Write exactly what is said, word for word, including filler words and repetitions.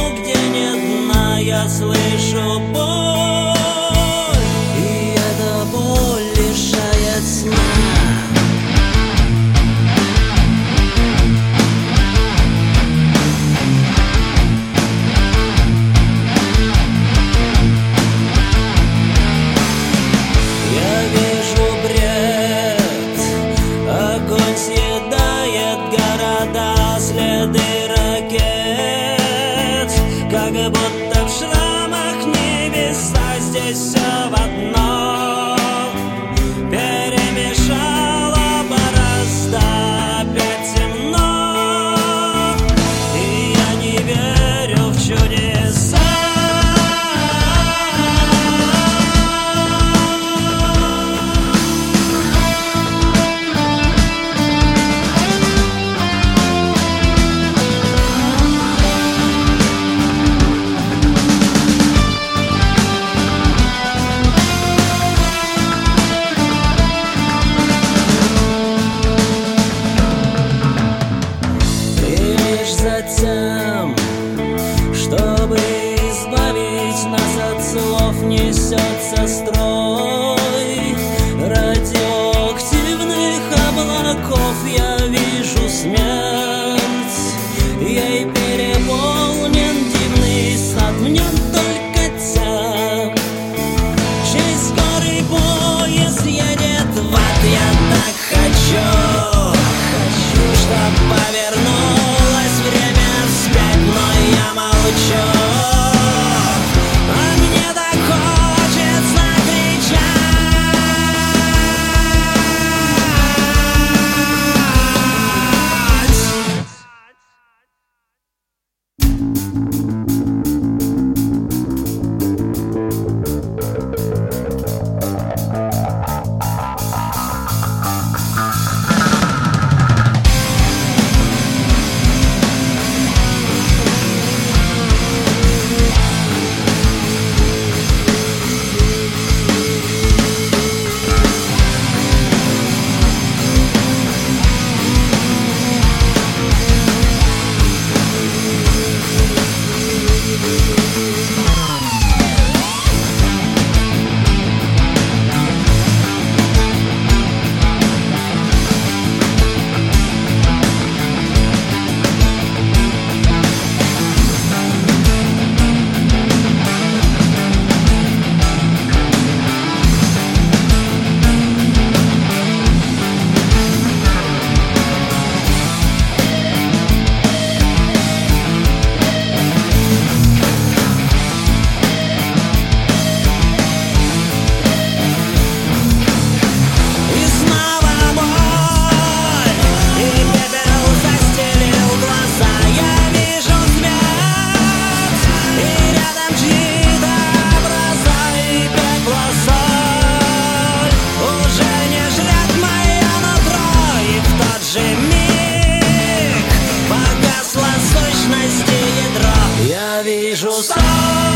где нет дна, я слышу боль, и эта боль лишает сна. Следы ракет, как будто в шрамах небеса, здесь все в одно перемешало борозда, опять темно, и я не верю в чудеса. Затем, чтобы избавить нас от слов, несется строй радиоактивных облаков. Я вижу смерть, ей переполнен дивный сад. В нем только тем, чей скорый поезд едет в ад. Я так хочу, хочу, чтоб повернулась время вспять, но я молчу, а мне так хочется вижу сон.